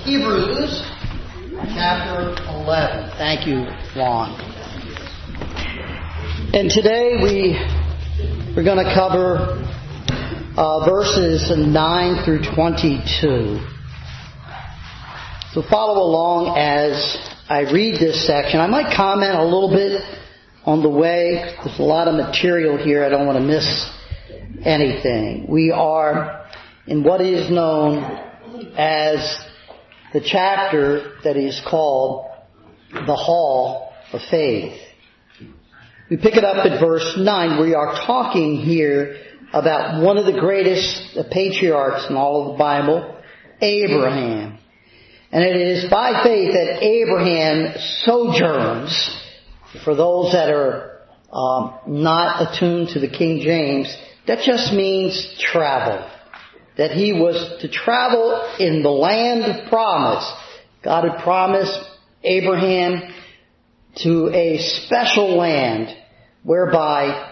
Hebrews chapter 11. Thank you, Juan. And today we're going to cover verses 9 through 22. So follow along as I read this section. I might comment a little bit on the way. There's a lot of material here. I don't want to miss anything. We are in what is known as the chapter that is called the Hall of Faith. We pick it up at verse 9. We are talking here about one of the greatest patriarchs in all of the Bible, Abraham. And it is by faith that Abraham sojourns. For those that are not attuned to the King James, that just means travel. That he was to travel in the land of promise. God had promised Abraham to a special land whereby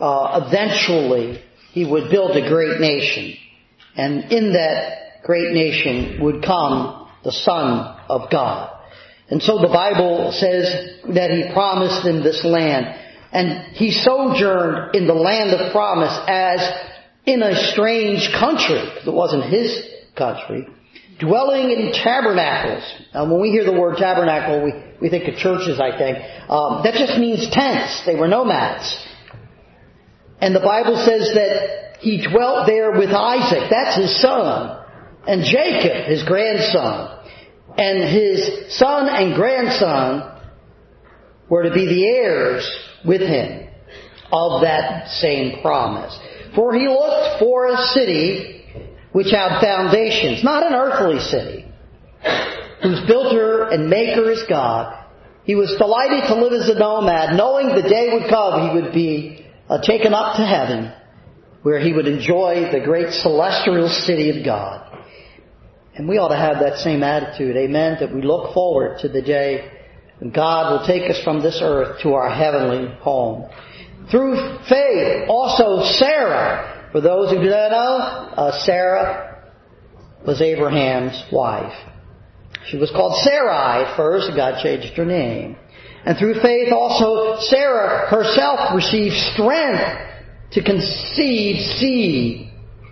eventually he would build a great nation. And in that great nation would come the Son of God. And so the Bible says that he promised him this land. And he sojourned in the land of promise as in a strange country, because it wasn't his country, dwelling in tabernacles. Now, when we hear the word tabernacle, we think of churches, I think. That just means tents. They were nomads. And the Bible says that he dwelt there with Isaac, that's his son, and Jacob, his grandson. And his son and grandson were to be the heirs with him of that same promise. For he looked for a city which had foundations, not an earthly city, whose builder and maker is God. He was delighted to live as a nomad, knowing the day would come he would be taken up to heaven, where he would enjoy the great celestial city of God. And we ought to have that same attitude, amen, that we look forward to the day when God will take us from this earth to our heavenly home. Through faith, also Sarah, for those who do not know, Sarah was Abraham's wife. She was called Sarai at first, and God changed her name. And through faith also Sarah herself received strength to conceive seed,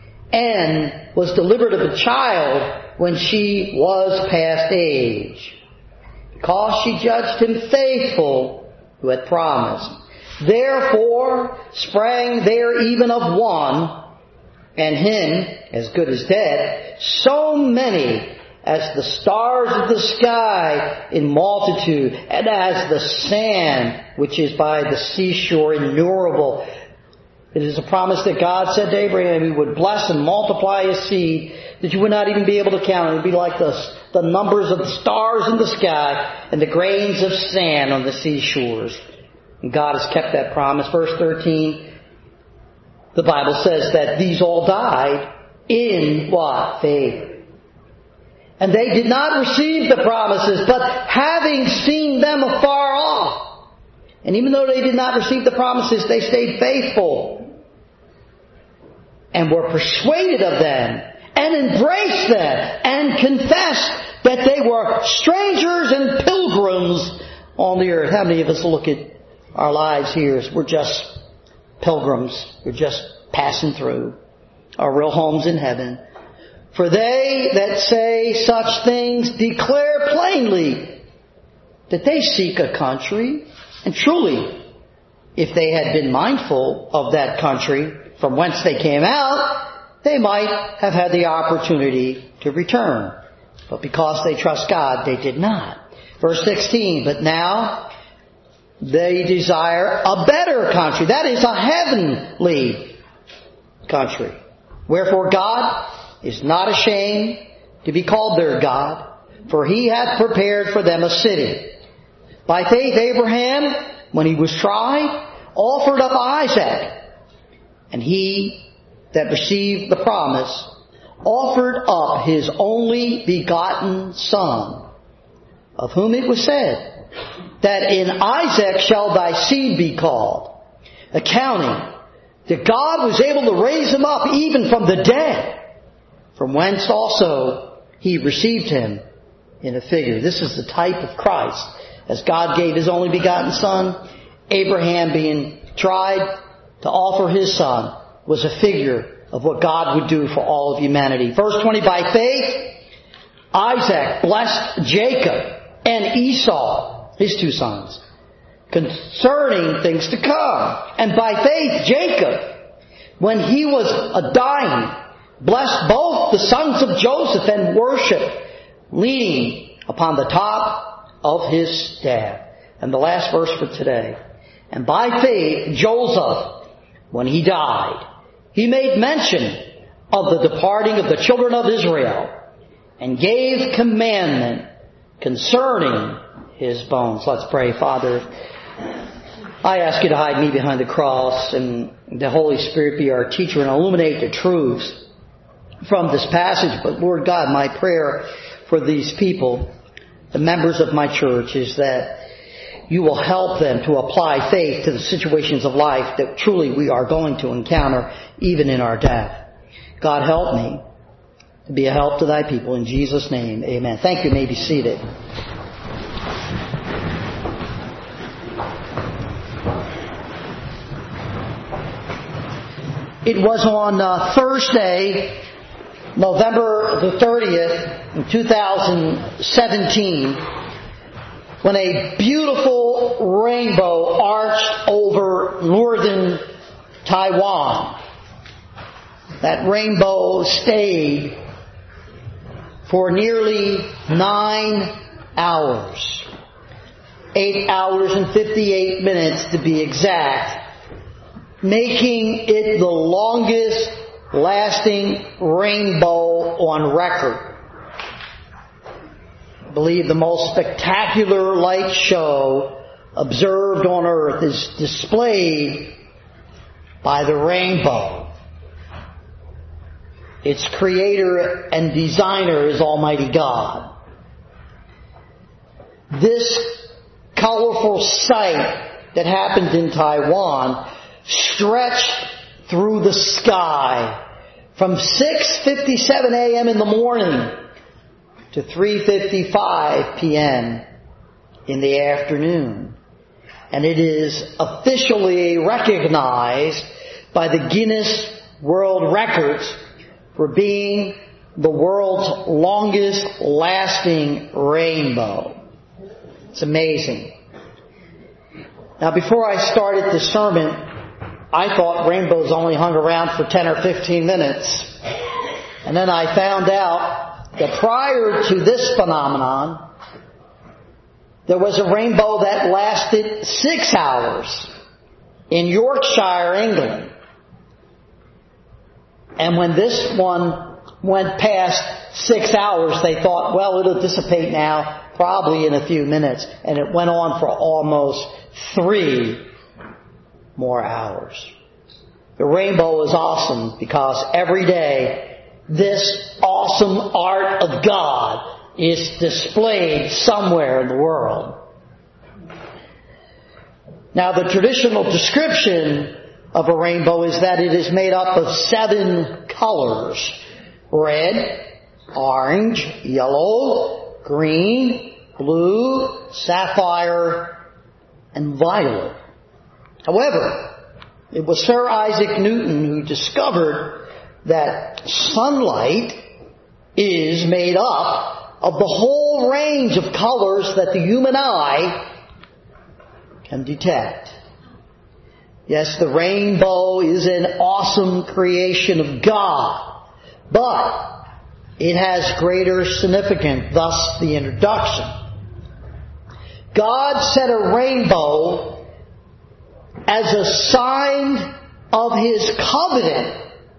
and was delivered of a child when she was past age, because she judged him faithful who had promised. Therefore sprang there even of one, and him as good as dead, so many as the stars of the sky in multitude, and as the sand which is by the seashore innumerable. It is a promise that God said to Abraham he would bless and multiply his seed, that you would not even be able to count. It would be like the numbers of the stars in the sky and the grains of sand on the seashores. And God has kept that promise. Verse 13, the Bible says that these all died in what? Faith. And they did not receive the promises, but having seen them afar off. And even though they did not receive the promises, they stayed faithful and were persuaded of them and embraced them and confessed that they were strangers and pilgrims on the earth. How many of us look at our lives here as we're just pilgrims? We're just passing through. Our real home's in heaven. For they that say such things declare plainly that they seek a country. And truly, if they had been mindful of that country from whence they came out, they might have had the opportunity to return. But because they trust God, they did not. Verse 16, but now they desire a better country. That is a heavenly country. Wherefore God is not ashamed to be called their God, for he hath prepared for them a city. By faith Abraham, when he was tried, offered up Isaac. And he that received the promise offered up his only begotten son, of whom it was said, that in Isaac shall thy seed be called, accounting that God was able to raise him up even from the dead, from whence also he received him in a figure. This is the type of Christ. As God gave His only begotten Son, Abraham being tried to offer his son was a figure of what God would do for all of humanity. Verse 20, by faith, Isaac blessed Jacob and Esau, his two sons, concerning things to come. And by faith, Jacob, when he was dying, blessed both the sons of Joseph and worshiped, leaning upon the top of his staff. And the last verse for today. And by faith, Joseph, when he died, he made mention of the departing of the children of Israel and gave commandment concerning his bones. Let's pray. Father, I ask you to hide me behind the cross and the Holy Spirit be our teacher and illuminate the truths from this passage. But Lord God, my prayer for these people, the members of my church, is that you will help them to apply faith to the situations of life that truly we are going to encounter even in our death. God, help me to be a help to thy people. In Jesus' name, amen. Thank you. You may be seated. It was on Thursday, November the 30th, in 2017, when a beautiful rainbow arched over northern Taiwan. That rainbow stayed for nearly 9 hours. 8 hours and 58 minutes to be exact, making it the longest lasting rainbow on record. I believe the most spectacular light show observed on earth is displayed by the rainbow. Its creator and designer is Almighty God. This colorful sight that happened in Taiwan stretched through the sky from 6:57 a.m. in the morning to 3:55 p.m. in the afternoon. And it is officially recognized by the Guinness World Records for being the world's longest lasting rainbow. It's amazing. Now, before I started this sermon, I thought rainbows only hung around for 10 or 15 minutes. And then I found out that prior to this phenomenon, there was a rainbow that lasted 6 hours in Yorkshire, England. And when this one went past 6 hours, they thought, well, it'll dissipate now, probably in a few minutes. And it went on for almost 3 more hours. The rainbow is awesome because every day this awesome art of God is displayed somewhere in the world. Now, the traditional description of a rainbow is that it is made up of 7 colors: red, orange, yellow, green, blue, sapphire, and violet. However, it was Sir Isaac Newton who discovered that sunlight is made up of the whole range of colors that the human eye can detect. Yes, the rainbow is an awesome creation of God, but it has greater significance, thus the introduction. God set a rainbow as a sign of His covenant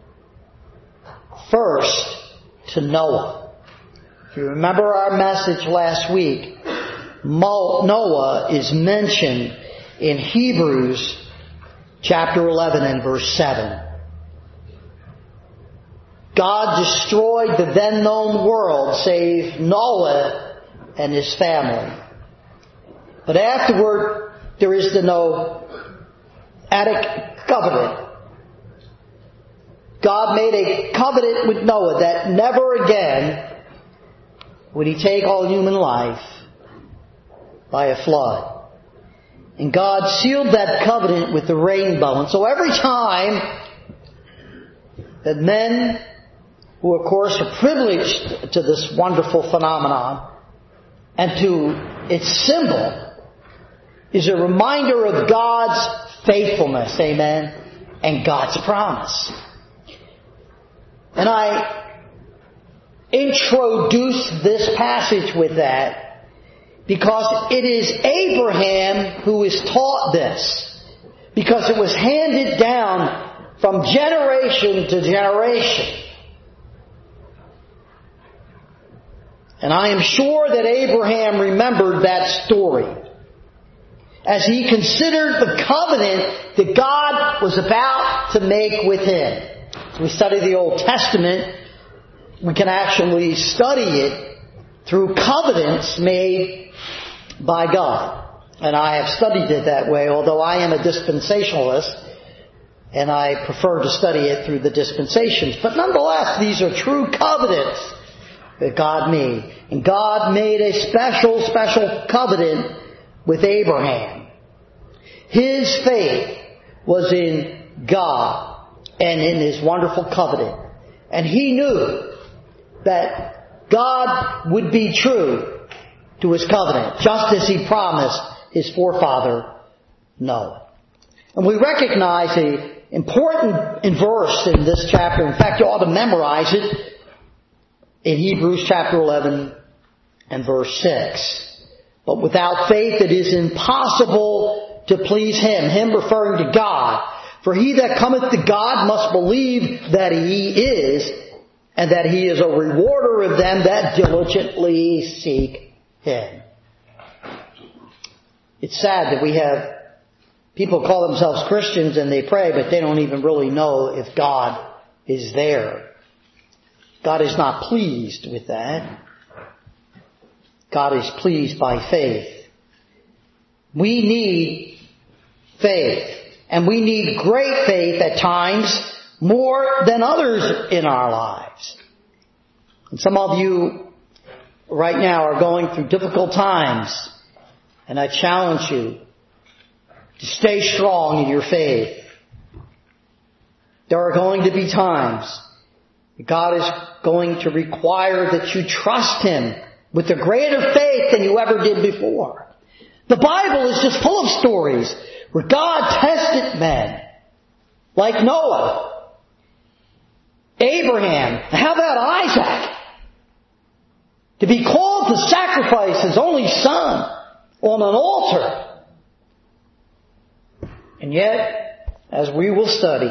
first to Noah. If you remember our message last week, Noah is mentioned in Hebrews chapter 11 and verse 7. God destroyed the then known world save Noah and his family. But afterward, there is the Noahic covenant. God made a covenant with Noah that never again would He take all human life by a flood. And God sealed that covenant with the rainbow. And so every time that men, who of course are privileged to this wonderful phenomenon and to its symbol, is a reminder of God's faithfulness, amen, and God's promise. And I introduced this passage with that because it is Abraham who is taught this, because it was handed down from generation to generation. And I am sure that Abraham remembered that story as he considered the covenant that God was about to make with him. As we study the Old Testament, we can actually study it through covenants made by God. And I have studied it that way, although I am a dispensationalist, and I prefer to study it through the dispensations. But nonetheless, these are true covenants that God made. And God made a special covenant with Abraham. His faith was in God and in His wonderful covenant. And he knew that God would be true to His covenant, just as He promised his forefather Noah. And we recognize an important verse in this chapter. In fact, you ought to memorize it in Hebrews chapter 11 and verse 6. But without faith it is impossible to please Him. Him referring to God. For he that cometh to God must believe that He is, and that He is a rewarder of them that diligently seek Him. It's sad that we have people call themselves Christians and they pray, but they don't even really know if God is there. God is not pleased with that. God is pleased by faith. We need faith. And we need great faith at times, more than others in our lives. And some of you right now are going through difficult times. And I challenge you to stay strong in your faith. There are going to be times God is going to require that you trust Him with a greater faith than you ever did before. The Bible is just full of stories where God tested men, like Noah, Abraham. How about Isaac? To be called to sacrifice his only son on an altar. And yet, as we will study,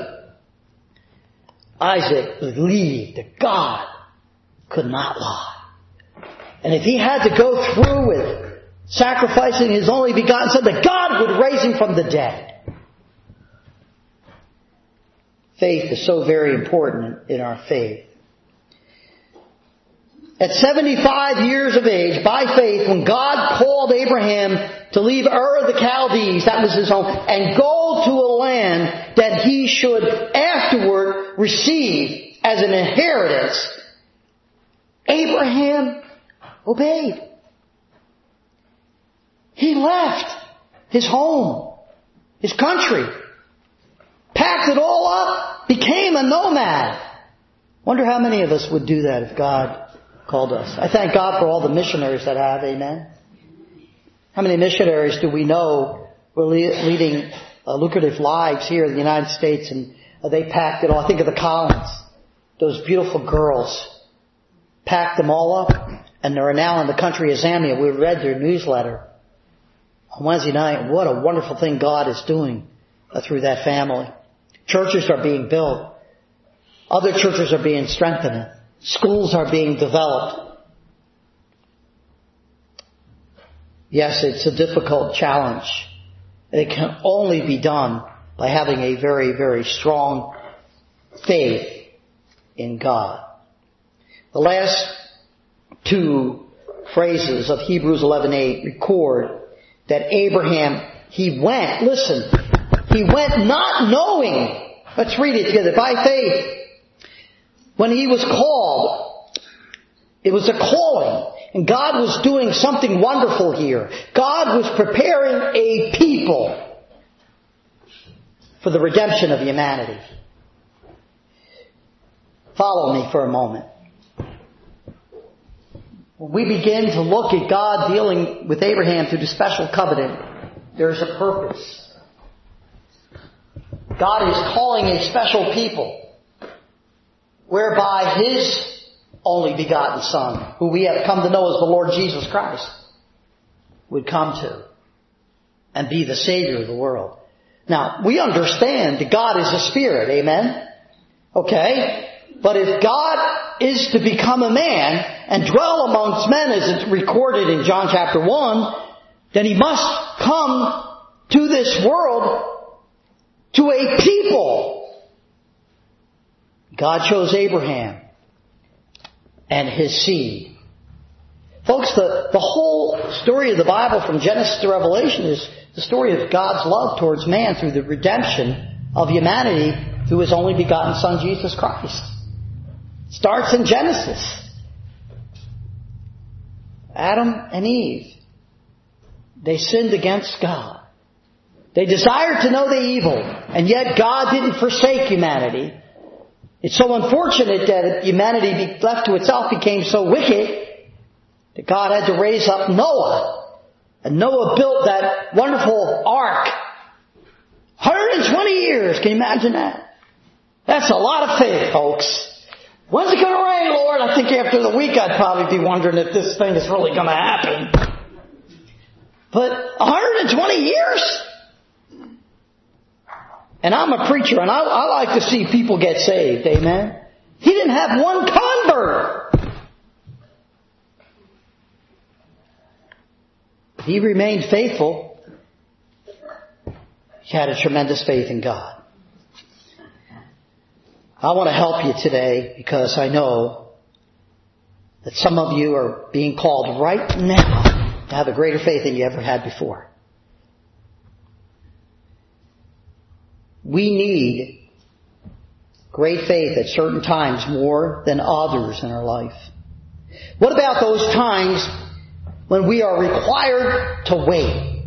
Isaac believed that God could not lie. And if he had to go through with sacrificing his only begotten son, that God would raise him from the dead. Faith is so very important in our faith. At 75 years of age, by faith, when God called Abraham to leave Ur of the Chaldees, that was his home, and go to a land that he should afterward receive as an inheritance, Abraham obeyed. He left his home, his country, packed it all up, became a nomad. Wonder how many of us would do that if God called us. I thank God for all the missionaries that have, amen. How many missionaries do we know were leading lucrative lives here in the United States, and they packed it all. I think of the Collins. Those beautiful girls packed them all up, and they're now in the country of Zambia. We read their newsletter on Wednesday night. What a wonderful thing God is doing through that family. Churches are being built. Other churches are being strengthened. Schools are being developed. Yes, it's a difficult challenge. It can only be done by having a very, very strong faith in God. The last two phrases of Hebrews 11:8 record that Abraham, he went not knowing. Let's read it together. By faith, when he was called, It was a calling. And God was doing something wonderful here. God was preparing a people for the redemption of humanity. Follow me for a moment. When we begin to look at God dealing with Abraham through the special covenant, there's a purpose. God is calling a special people, whereby His only begotten Son, who we have come to know as the Lord Jesus Christ, would come to and be the Savior of the world. Now, we understand that God is a Spirit, amen? Okay? But if God is to become a man and dwell amongst men, as it's recorded in John chapter 1, then He must come to this world to a people. God chose Abraham and his seed. Folks, the whole story of the Bible from Genesis to Revelation is the story of God's love towards man through the redemption of humanity through His only begotten Son, Jesus Christ. It starts in Genesis. Adam and Eve, they sinned against God. They desired to know the evil, and yet God didn't forsake humanity. It's so unfortunate that humanity left to itself became so wicked that God had to raise up Noah. And Noah built that wonderful ark. 120 years. Can you imagine that? That's a lot of faith, folks. When's it going to rain, Lord? I think after the week I'd probably be wondering if this thing is really going to happen. But 120 years? And I'm a preacher, and I like to see people get saved, amen? He didn't have one convert. He remained faithful. He had a tremendous faith in God. I want to help you today because I know that some of you are being called right now to have a greater faith than you ever had before. We need great faith at certain times more than others in our life. What about those times when we are required to wait?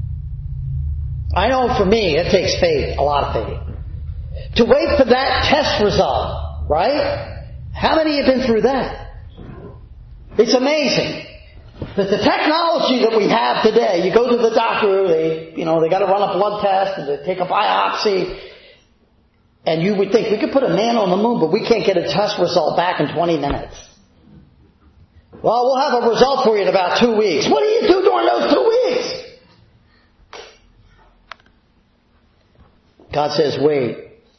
I know for me it takes faith, a lot of faith. To wait for that test result, right? How many have been through that? It's amazing that the technology that we have today, you go to the doctor, they got to run a blood test and they take a biopsy, and you would think we could put a man on the moon, but we can't get a test result back in 20 minutes. Well, we'll have a result for you in about 2 weeks. What do you do during those 2 weeks? God says, wait.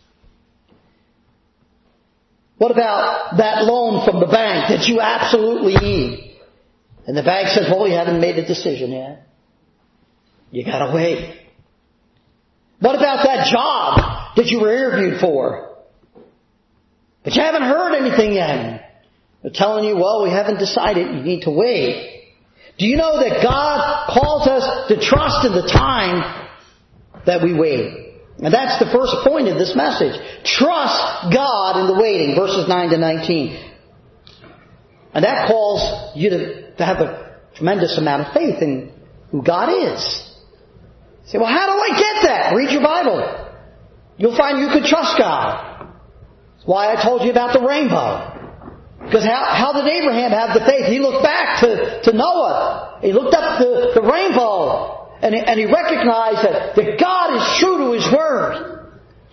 What about that loan from the bank that you absolutely need? And the bank says, well, you haven't made a decision yet. You gotta wait. What about that job that you were interviewed for? But you haven't heard anything yet. They're telling you, well, we haven't decided. You need to wait. Do you know that God calls us to trust in the time that we wait? And that's the first point of this message. Trust God in the waiting, verses 9 to 19. And that calls you to have a tremendous amount of faith in who God is. You say, well, how do I get that? Read your Bible. You'll find you can trust God. That's why I told you about the rainbow. Because how did Abraham have the faith? He looked back to Noah. He looked up the rainbow. And he recognized that God is true to His Word.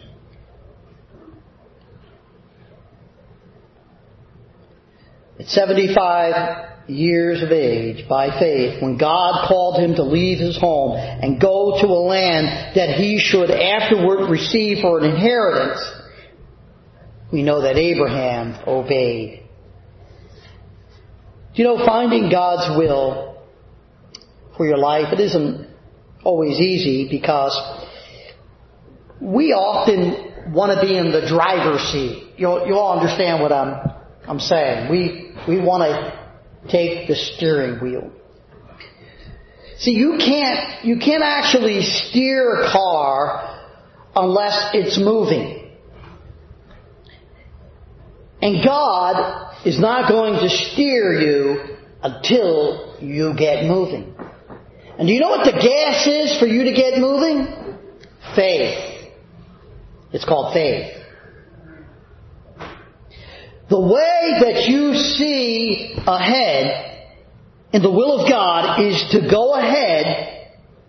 At 75 years of age, by faith, when God called him to leave his home and go to a land that he should afterward receive for an inheritance, we know that Abraham obeyed. Do you know, finding God's will for your life, it isn't always easy because we often want to be in the driver's seat. You'll all understand what I'm saying. We want to take the steering wheel. See, you can't actually steer a car unless it's moving. And God is not going to steer you until you get moving. And do you know what the gas is for you to get moving? Faith. It's called faith. The way that you see ahead in the will of God is to go ahead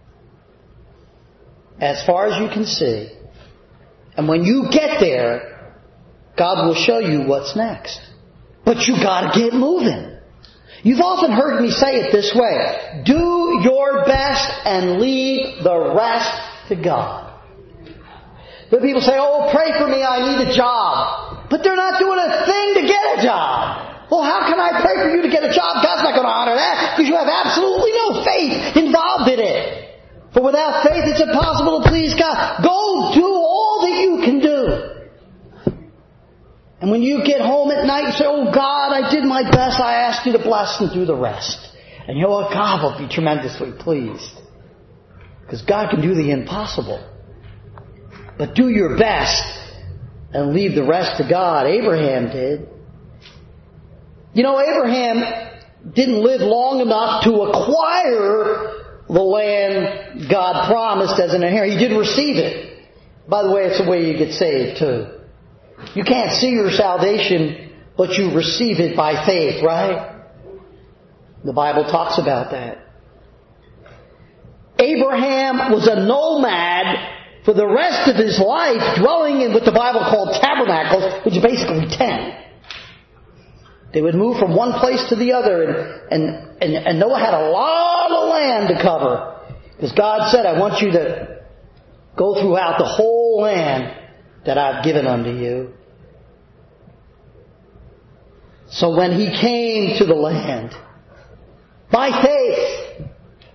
as far as you can see. And when you get there, God will show you what's next. But you got to get moving. You've often heard me say it this way: do your best and leave the rest to God. But people say, oh, pray for me, I need a job. But they're not doing a thing to get a job. Well, how can I pray for you to get a job? God's not going to honor that because you have absolutely no faith involved in it. For without faith, it's impossible to please God. Go do all that you can do. And when you get home at night, you say, oh God, I did my best. I asked you to bless and do the rest. And you know what? God will be tremendously pleased. Because God can do the impossible. But do your best and leave the rest to God. Abraham did. You know, Abraham didn't live long enough to acquire the land God promised as an inheritance. He did receive it. By the way, it's the way you get saved too. You can't see your salvation, but you receive it by faith, right? The Bible talks about that. Abraham was a nomad for the rest of his life, dwelling in what the Bible called tabernacles, which is basically tent. They would move from one place to the other, and Noah had a lot of land to cover. Because God said, I want you to go throughout the whole land that I've given unto you. So when he came to the land, by faith,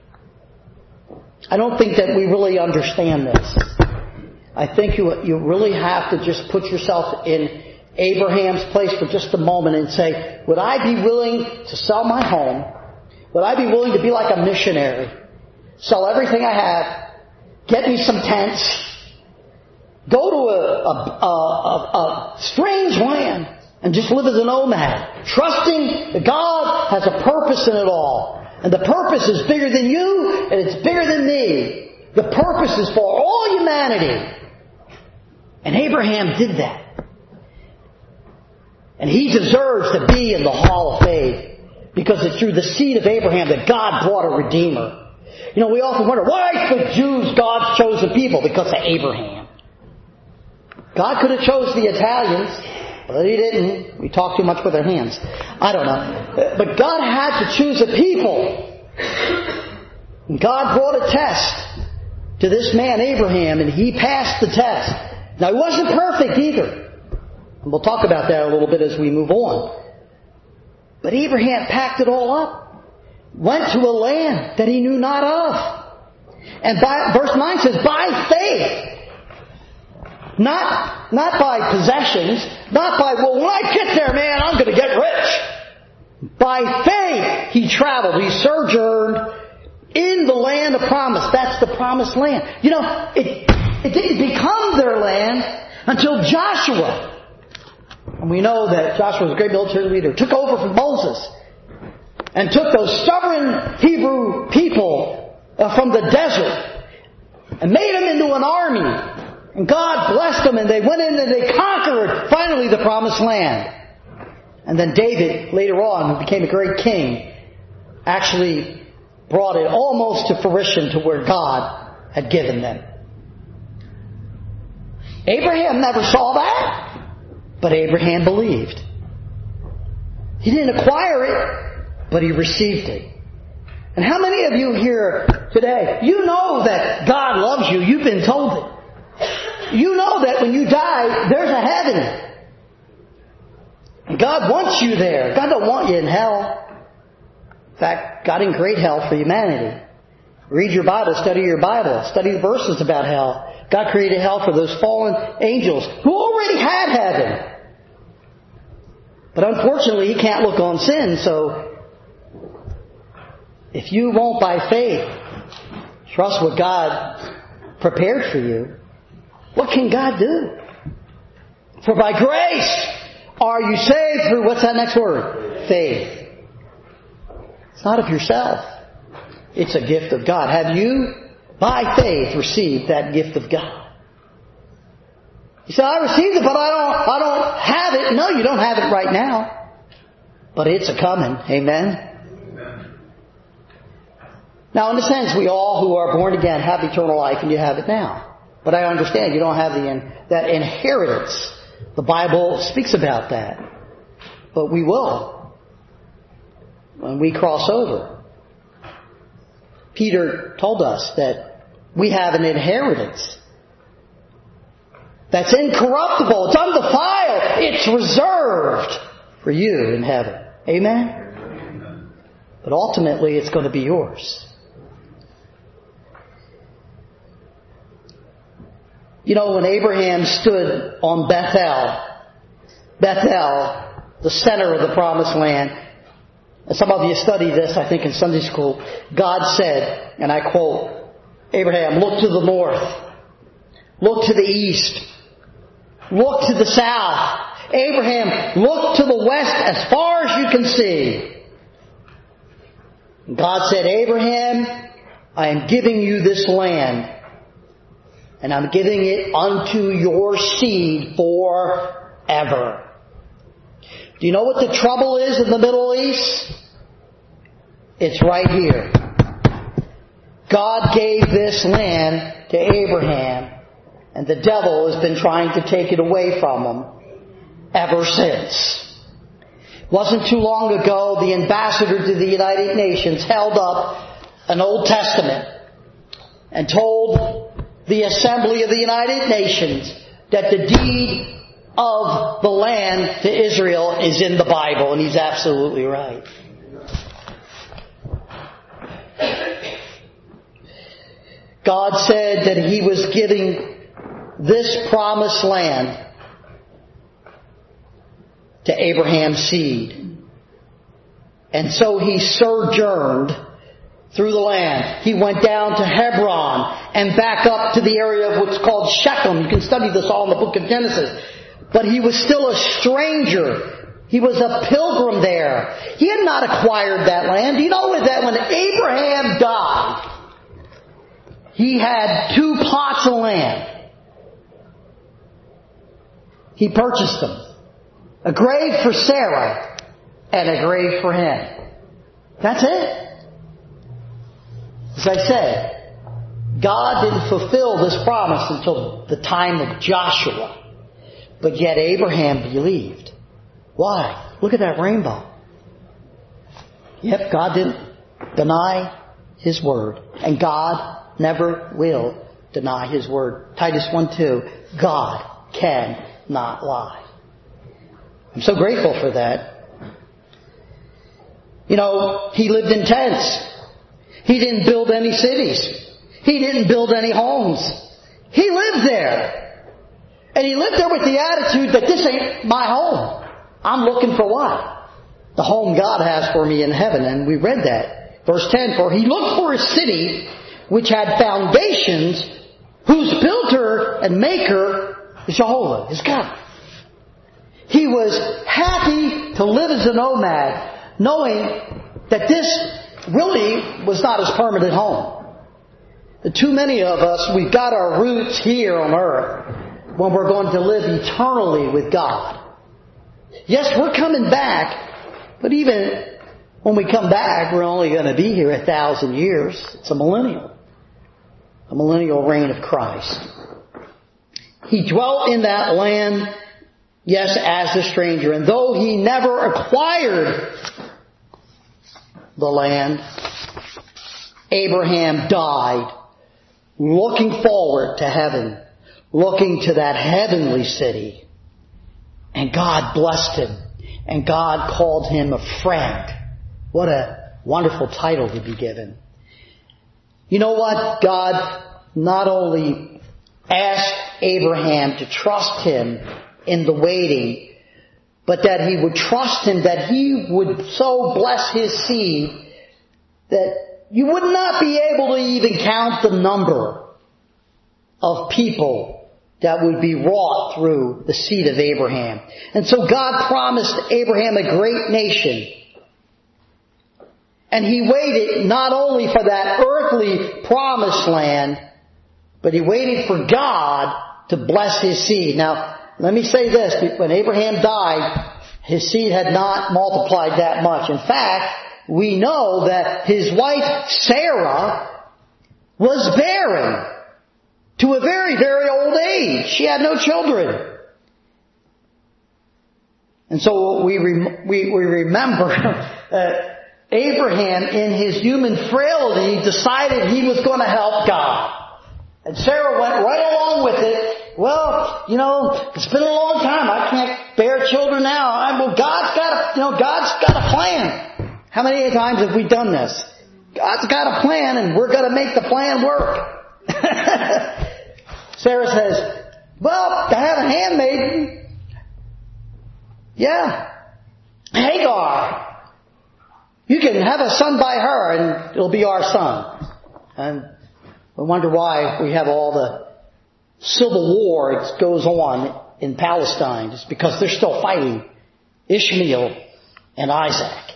I don't think that we really understand this. I think you really have to just put yourself in Abraham's place for just a moment and say, would I be willing to sell my home? Would I be willing to be like a missionary? Sell everything I have, get me some tents, go to a strange land and just live as a nomad, trusting that God has a purpose in it all. And the purpose is bigger than you, and it's bigger than me. The purpose is for all humanity. And Abraham did that. And he deserves to be in the Hall of Faith, because it's through the seed of Abraham that God brought a Redeemer. You know, we often wonder, why is the Jews God's chosen people? Because of Abraham. God could have chose the Italians, but He didn't. We talk too much with our hands. I don't know. But God had to choose a people. And God brought a test to this man, Abraham, and he passed the test. Now, he wasn't perfect either. And we'll talk about that a little bit as we move on. But Abraham packed it all up. Went to a land that he knew not of. And verse 9 says, by faith. Not by possessions. Not by, well, when I get there, man, I'm going to get rich. By faith, he traveled. He sojourned in the land of promise. That's the promised land. You know, it didn't become their land until Joshua. And we know that Joshua was a great military leader. Took over from Moses. And took those stubborn Hebrew people from the desert. And made them into an army. And God blessed them, and they went in and they conquered, finally, the promised land. And then David, later on, who became a great king, actually brought it almost to fruition to where God had given them. Abraham never saw that, but Abraham believed. He didn't acquire it, but he received it. And how many of you here today, you know that God loves you, you've been told it. You know that when you die, there's a heaven. And God wants you there. God don't want you in hell. In fact, God didn't create hell for humanity. Read your Bible, study your Bible, study the verses about hell. God created hell for those fallen angels who already had heaven. But unfortunately, He can't look on sin, so if you won't by faith trust what God prepared for you, what can God do? For by grace are you saved through, what's that next word? Faith. It's not of yourself. It's a gift of God. Have you, by faith, received that gift of God? You say, I received it, but I don't have it. No, you don't have it right now. But it's a-coming. Amen? Now, in a sense, we all who are born again have eternal life, and you have it now. But I understand you don't have that inheritance. The Bible speaks about that. But we will when we cross over. Peter told us that we have an inheritance that's incorruptible, it's undefiled, it's reserved for you in heaven. Amen? But ultimately, it's going to be yours. You know, when Abraham stood on Bethel, the center of the promised land, and some of you studied this, I think, in Sunday school, God said, and I quote, Abraham, look to the north, look to the east, look to the south. Abraham, look to the west as far as you can see. God said, Abraham, I am giving you this land, and I'm giving it unto your seed forever. Do you know what the trouble is in the Middle East? It's right here. God gave this land to Abraham, and the devil has been trying to take it away from him ever since. It wasn't too long ago the ambassador to the United Nations held up an Old Testament and told the Assembly of the United Nations that the deed of the land to Israel is in the Bible, and he's absolutely right. God said that He was giving this promised land to Abraham's seed. And so He sojourned through the land. He went down to Hebron and back up to the area of what's called Shechem. You can study this all in the book of Genesis. But he was still a stranger. He was a pilgrim there. He had not acquired that land. Do you know that when Abraham died, he had 2 plots of land. He purchased them. A grave for Sarah and a grave for him. That's it. As I said, God didn't fulfill this promise until the time of Joshua. But yet Abraham believed. Why? Look at that rainbow. Yep, God didn't deny His word. And God never will deny His word. Titus 1:2, God cannot lie. I'm so grateful for that. You know, he lived in tents. He didn't build any cities. He didn't build any homes. He lived there. And he lived there with the attitude that this ain't my home. I'm looking for what? The home God has for me in heaven. And we read that. Verse 10, for he looked for a city which had foundations, whose builder and maker is Jehovah, is God. He was happy to live as a nomad, knowing that this really was not his permanent home. Too many of us, we've got our roots here on earth when we're going to live eternally with God. Yes, we're coming back, but even when we come back, we're only going to be here 1,000 years. It's a millennial reign of Christ. He dwelt in that land, yes, as a stranger, and though he never acquired the land, Abraham died looking forward to heaven, looking to that heavenly city. And God blessed him. And God called him a friend. What a wonderful title to be given. You know what? God not only asked Abraham to trust him in the waiting, but that he would trust him, that he would so bless his seed that you would not be able to even count the number of people that would be wrought through the seed of Abraham. And so God promised Abraham a great nation. And he waited not only for that earthly promised land, but he waited for God to bless his seed. Now, let me say this. When Abraham died, his seed had not multiplied that much. In fact, we know that his wife Sarah was barren to a very, very old age. She had no children. And so we remember that Abraham, in his human frailty, decided he was going to help God. And Sarah went right along with it. Well, it's been a long time. I can't bear children now. God's got a plan. How many times have we done this? God's got a plan, and we're going to make the plan work. Sarah says, well, I have a handmaiden. Yeah. Hagar. You can have a son by her, and it'll be our son. And we wonder why we have all the civil war that goes on in Palestine. It's because they're still fighting Ishmael and Isaac.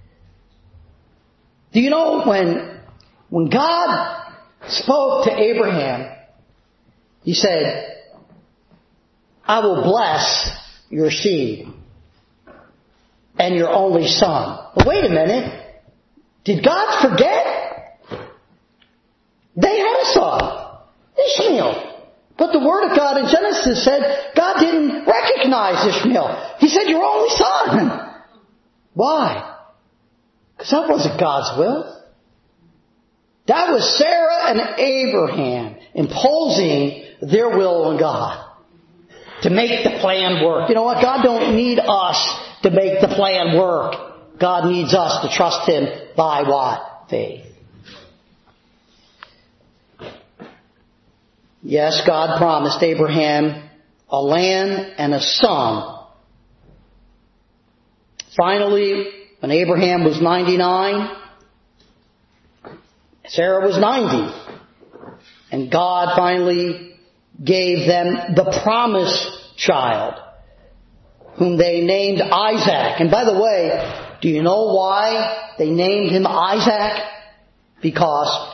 Do you know when God spoke to Abraham, He said, I will bless your seed and your only son. But wait a minute. Did God forget? They had a son, Ishmael. But the Word of God in Genesis said God didn't recognize Ishmael. He said, your only son. Why? Because that wasn't God's will. That was Sarah and Abraham imposing their will on God to make the plan work. You know what? God don't need us to make the plan work. God needs us to trust Him by what? Faith. Yes, God promised Abraham a land and a son. Finally, when Abraham was 99, Sarah was 90. And God finally gave them the promised child, whom they named Isaac. And by the way, do you know why they named him Isaac? Because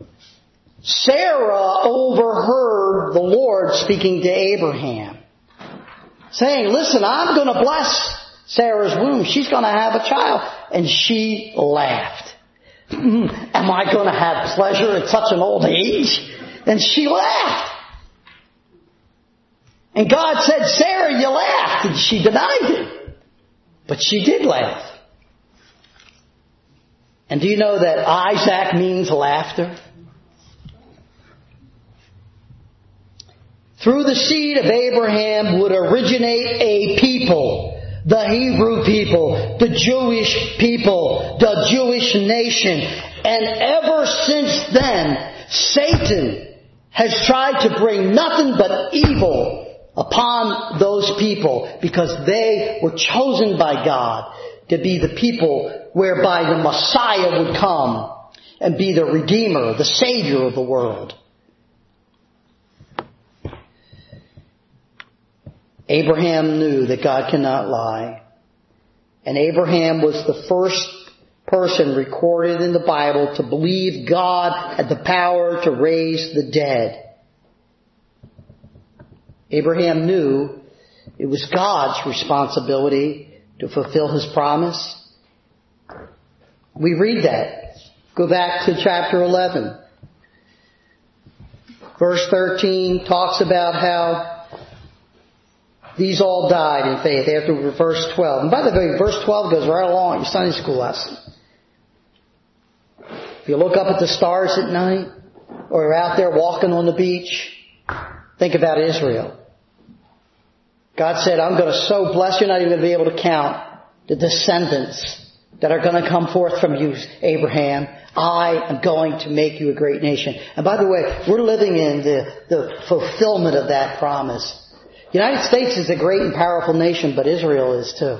Sarah overheard the Lord speaking to Abraham, saying, listen, I'm going to bless Sarah's womb. She's going to have a child. And she laughed. Am I going to have pleasure at such an old age? And she laughed. And God said, Sarah, you laughed. And she denied it. But she did laugh. And do you know that Isaac means laughter? Through the seed of Abraham would originate a people. The Hebrew people, the Jewish people, the Jewish nation. And ever since then, Satan has tried to bring nothing but evil upon those people because they were chosen by God to be the people whereby the Messiah would come and be the Redeemer, the Savior of the world. Abraham knew that God cannot lie. And Abraham was the first person recorded in the Bible to believe God had the power to raise the dead. Abraham knew it was God's responsibility to fulfill His promise. We read that. Go back to chapter 11. Verse 13 talks about how these all died in faith after verse 12. And by the way, verse 12 goes right along your Sunday school lesson. If you look up at the stars at night, or you're out there walking on the beach, think about Israel. God said, I'm going to so bless you, you're not even going to be able to count the descendants that are going to come forth from you, Abraham. I am going to make you a great nation. And by the way, we're living in the fulfillment of that promise. The United States is a great and powerful nation, but Israel is too.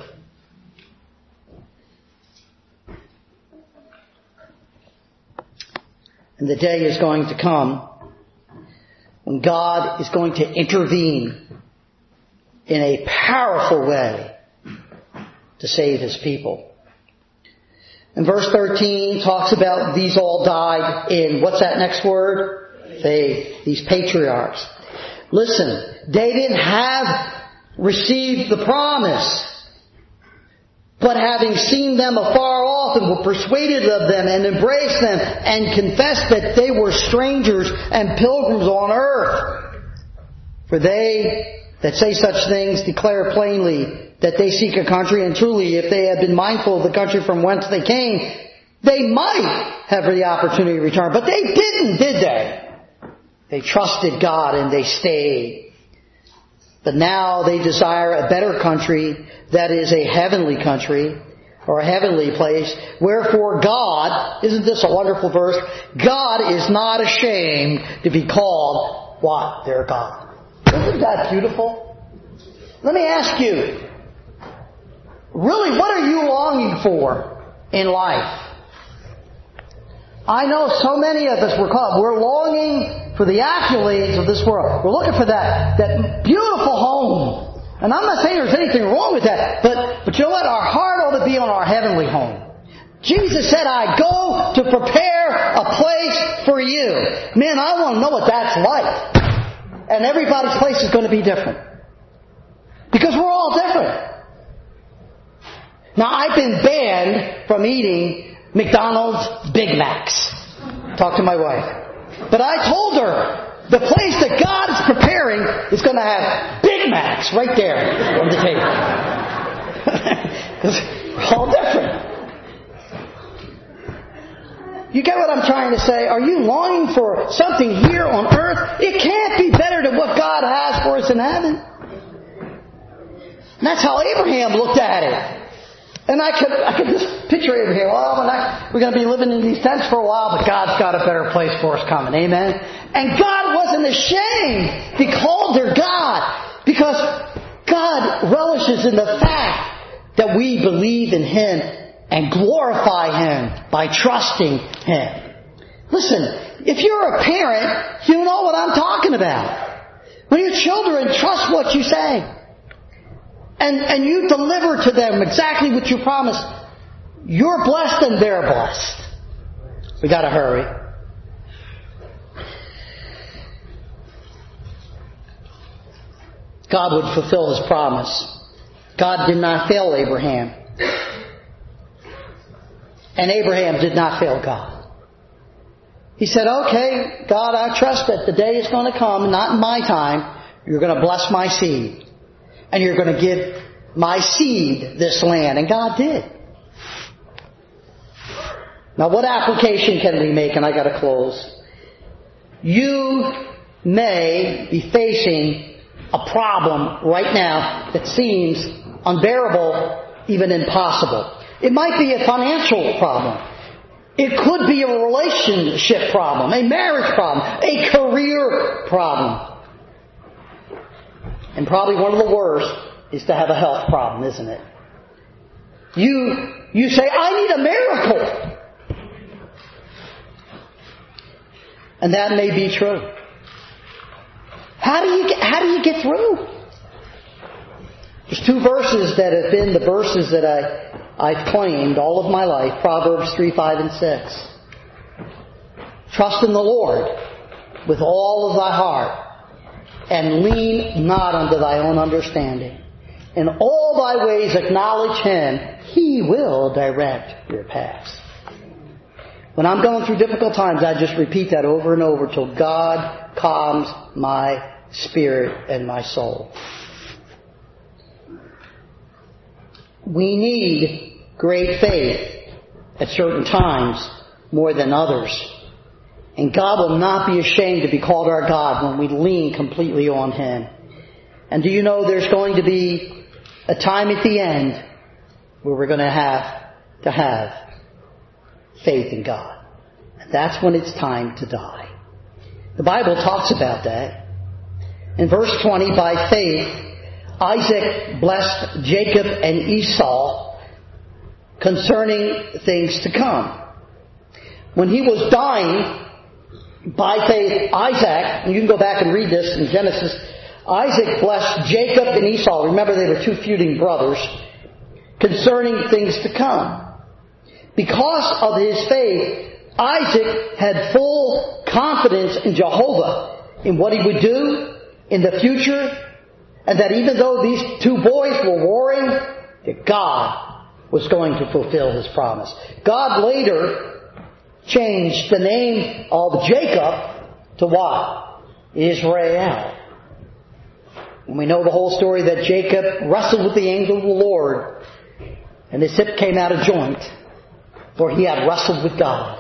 And the day is going to come when God is going to intervene in a powerful way to save His people. And verse 13 talks about these all died in, what's that next word? Faith. These patriarchs. Listen, they didn't have received the promise, but having seen them afar off and were persuaded of them and embraced them and confessed that they were strangers and pilgrims on earth. For they that say such things declare plainly that they seek a country, and truly if they had been mindful of the country from whence they came, they might have the opportunity to return. But they didn't, did they? They trusted God and they stayed. But now they desire a better country, that is a heavenly country, or a heavenly place. Wherefore God, isn't this a wonderful verse? God is not ashamed to be called what? Their God. Isn't that beautiful? Let me ask you, really, what are you longing for in life? I know so many of us, we're longing for the accolades of this world. We're looking for that beautiful home. And I'm not saying there's anything wrong with that, but you know what? Our heart ought to be on our heavenly home. Jesus said, I go to prepare a place for you. Man, I want to know what that's like. And everybody's place is going to be different. Because we're all different. Now, I've been banned from eating McDonald's Big Macs. Talk to my wife. But I told her, the place that God is preparing is going to have Big Macs right there on the table. Because we're all different. You get what I'm trying to say? Are you longing for something here on earth? It can't be better than what God has for us in heaven. And that's how Abraham looked at it. And I could just picture Abraham. Well, we're going to be living in these tents for a while, but God's got a better place for us coming. Amen? And God wasn't ashamed to be called their God, because God relishes in the fact that we believe in Him and glorify Him by trusting Him. Listen, if you're a parent, you know what I'm talking about. When your children trust what you say, and you deliver to them exactly what you promised, you're blessed and they're blessed. We got to hurry. God would fulfill His promise. God did not fail Abraham. And Abraham did not fail God. He said, okay, God, I trust that the day is going to come, not in my time. You're going to bless my seed. And you're going to give my seed this land. And God did. Now, what application can we make? And I got to close. You may be facing a problem right now that seems unbearable, even impossible. It might be a financial problem. It could be a relationship problem, a marriage problem, a career problem. And probably one of the worst is to have a health problem, isn't it? You say, I need a miracle. And that may be true. How do you get through? There's two verses that have been the verses that I've claimed all of my life. Proverbs 3, 5, and 6. Trust in the Lord with all of thy heart, and lean not unto thy own understanding. In all thy ways acknowledge Him. He will direct your paths. When I'm going through difficult times, I just repeat that over and over till God calms my spirit and my soul. We need great faith at certain times more than others. And God will not be ashamed to be called our God when we lean completely on Him. And do you know there's going to be a time at the end where we're going to have faith in God. And that's when it's time to die. The Bible talks about that. In verse 20, by faith, Isaac blessed Jacob and Esau concerning things to come. When he was dying, By faith, Isaac, and you can go back and read this in Genesis, Isaac blessed Jacob and Esau. Remember, they were two feuding brothers, concerning things to come. Because of his faith, Isaac had full confidence in Jehovah, in what he would do in the future, and that even though these two boys were warring, that God was going to fulfill His promise. God later changed the name of Jacob to what? Israel. And we know the whole story that Jacob wrestled with the angel of the Lord, and his hip came out of joint, for he had wrestled with God.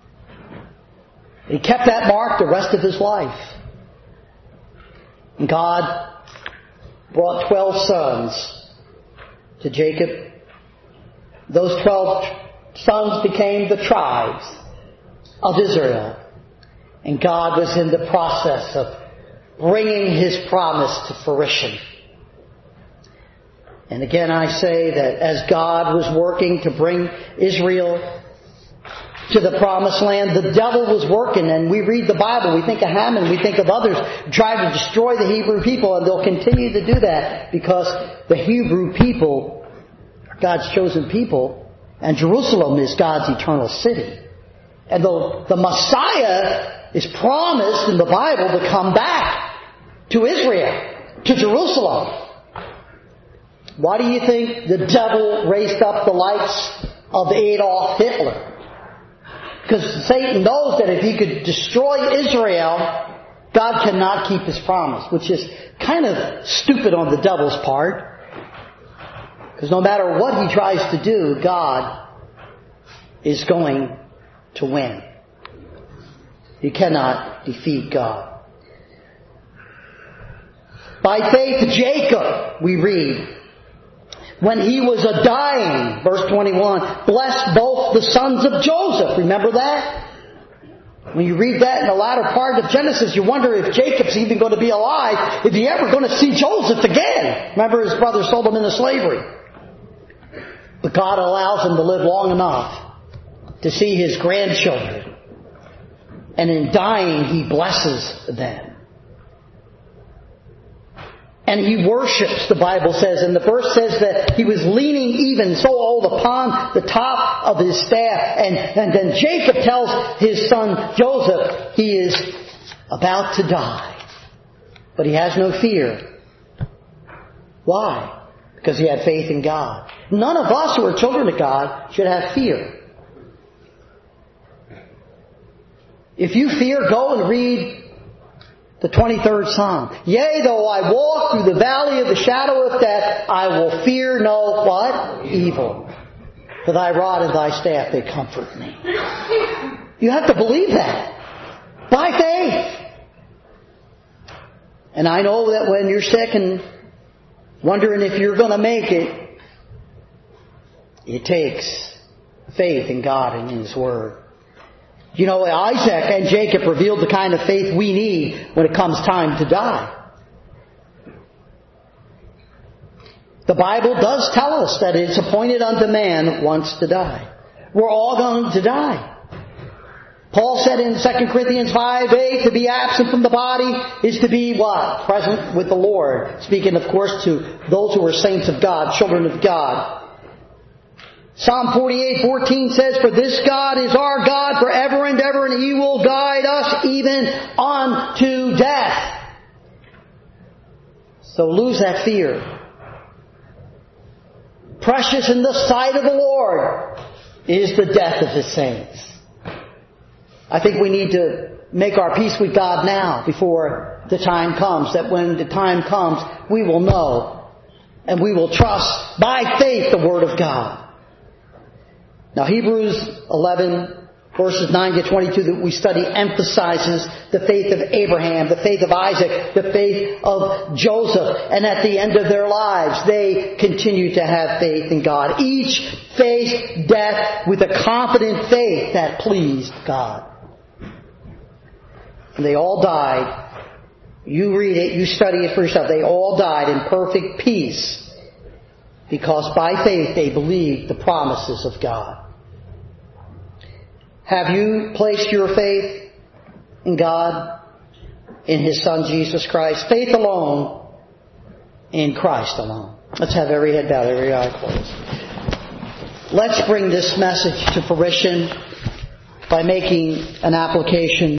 He kept that mark the rest of his life. And God brought 12 sons to Jacob. Those 12 sons became the tribes of Israel. And God was in the process of bringing His promise to fruition. And again, I say that as God was working to bring Israel to the promised land, the devil was working. And we read the Bible, we think of Haman, we think of others trying to destroy the Hebrew people, and they'll continue to do that because the Hebrew people are God's chosen people, and Jerusalem is God's eternal city. And the Messiah is promised in the Bible to come back to Israel, to Jerusalem. Why do you think the devil raised up the likes of Adolf Hitler? Because Satan knows that if he could destroy Israel, God cannot keep His promise, which is kind of stupid on the devil's part. Because no matter what he tries to do, God is going to win. You cannot defeat God. By faith, Jacob, we read, when he was a dying, verse 21, blessed both the sons of Joseph. Remember that? When you read that in the latter part of Genesis, you wonder if Jacob's even going to be alive, if he ever going to see Joseph again. Remember, his brother sold him into slavery. But God allows him to live long enough to see his grandchildren. And in dying, He blesses them. And he worships, the Bible says. And the verse says that he was leaning even so old upon the top of his staff. And then Jacob tells his son Joseph he is about to die. But he has no fear. Why? Because he had faith in God. None of us who are children of God should have fear. If you fear, go and read the 23rd Psalm. Yea, though I walk through the valley of the shadow of death, I will fear no what? Evil. For Thy rod and Thy staff, they comfort me. You have to believe that. By faith. And I know that when you're sick and wondering if you're going to make it, it takes faith in God and in His Word. You know, Isaac and Jacob revealed the kind of faith we need when it comes time to die. The Bible does tell us that it's appointed unto man once to die. We're all going to die. Paul said in 2 Corinthians 5:8, to be absent from the body is to be what? Present with the Lord. Speaking, of course, to those who are saints of God, children of God. Psalm 48:14 says, for this God is our God forever and ever, and He will guide us even unto death. So lose that fear. Precious in the sight of the Lord is the death of His saints. I think we need to make our peace with God now before the time comes, that when the time comes, we will know and we will trust by faith the Word of God. Now, Hebrews 11, verses 9 to 22 that we study emphasizes the faith of Abraham, the faith of Isaac, the faith of Joseph. And at the end of their lives, they continue to have faith in God. Each faced death with a confident faith that pleased God. And they all died. You read it, you study it for yourself. They all died in perfect peace because by faith they believed the promises of God. Have you placed your faith in God, in His Son Jesus Christ. Faith alone, in Christ alone. Let's have every head bowed, every eye closed. Let's bring this message to fruition by making an application